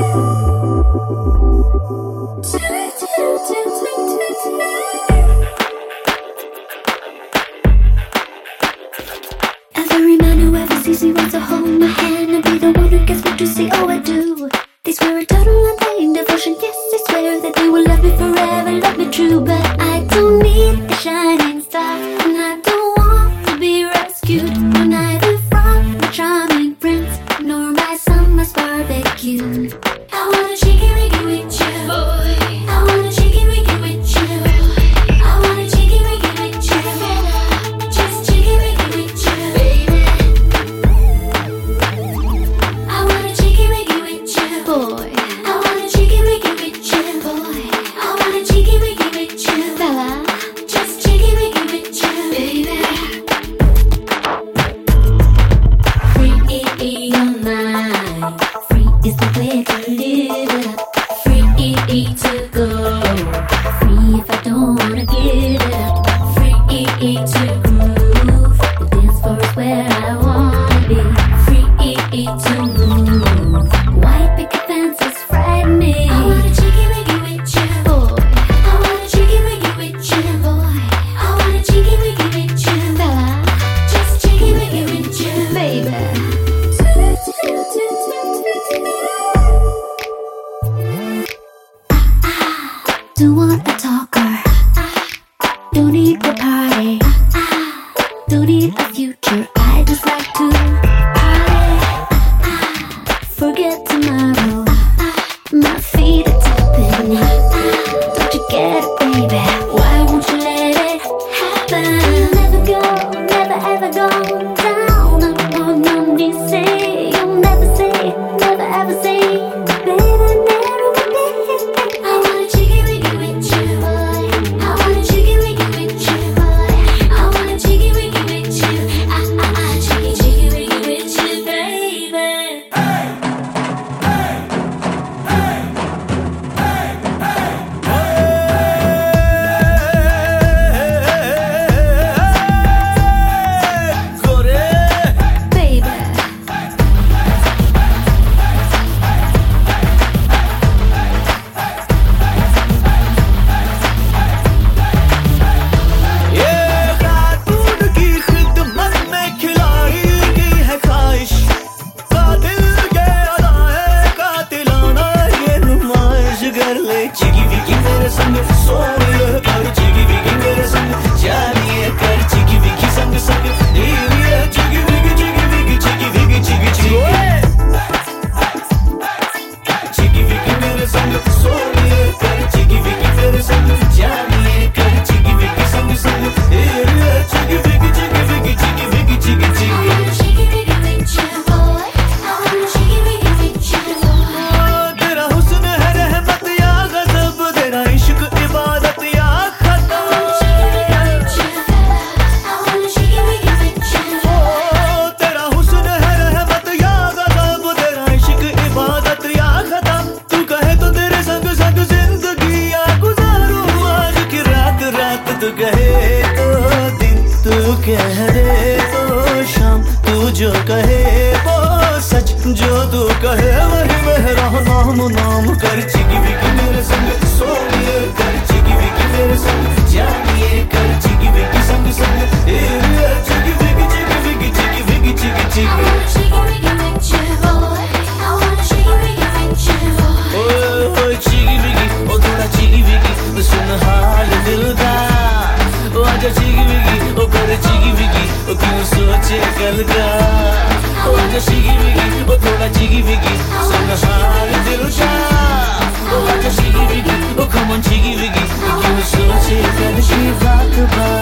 Every man who ever sees me wants to hold my hand and be the one who gets what you see. Oh, I do. They swear a total undying devotion. Yes, they swear that they will love me forever, love me true. But I don't need the shining star, and I don't want to be rescued. No, neither from the charming prince, nor my summer's barbecue. I wanna cheeky wiggy with you, boy. I wanna cheeky wiggy with you. I wanna cheeky wiggy with you. Just cheeky wiggy with you, baby. I wanna cheeky wiggy with you, boy. I wanna cheeky wiggy with you, boy. I wanna cheeky wiggy with you, fella. Just cheeky wiggy with you, baby. Free your mind. Free is the way to live it up. Free to go. Free if I don't wanna give it up. Free to groove. The dance floor is where I wanna be. Free to move. White picket fences frighten me. I wanna cheeky wiggy with you, boy. I wanna cheeky wiggy with you, boy. I wanna cheeky wiggy with you, fella. Just cheeky wiggy with you, baby. Don't want a talker. Don't need a party. Don't need a future. I just like to party. Forget tomorrow. My feet are tapping. Don't you get it, baby? Why won't you let it happen? You'll never go, never ever go down on your knees. Say you'll never say, never ever say, baby, never be. I wanna cheeky wiggy with you, boy. I wanna cheeky wiggy with you, boy. I wanna cheeky wiggy with you. Cheeky wiggy with you, baby. Jiggy wiggy mere sang sohniye kar jiggy wiggy mere sang jaliye kar jiggy wiggy sang sang diliye jiggy wiggy jiggy wiggy jiggy wiggy jiggy jiggy jiggy wiggy mere sang sohniye kar jiggy wiggy mere sang jaliye kar jiggy wiggy sang sang diliye jiggy wiggy jiggy wiggy jiggy wiggy jiggy jiggy. I wanna cheeky wiggy with you, boy. I wanna cheeky wiggy with you, boy. तेरा हुस्न है रहमत या गज़ब, तेरा इश्क इबादत या खत्म. तेरा हुस्न है रहमत या गज़ब, तेरा इश्क इबादत या खत्म. तू कहे तो तेरे संग संग जिंदगी या गुजारूं आज की रात रात. तू कहे तो दिन, तू कह दे तो शाम. तू जो कहे वो सच, जो तू कहे वही मेरा नाम नाम कर. चिगी विगी मेरे संग सोनिए कर चिगी विगी मेरे संग जानिए कर चिगी विगी संग संग area Chigi विगी Chigi विगी Chigi विगी Chigi Chigi. ओए चिगी विगी ओ थोड़ा चिगी विगी तो सुन हाल दिल का. ओ आजा चिगी विगी ओ कर चिगी विगी ओ क्यों सोचे कल का. ओ आजा चिगी विगी ओ थोड़ा चिगी विगी सुन हाल दिल का. ओ आजा Chigi विगी O come on Chigi विगी क्यों सोचे कल की बात बात.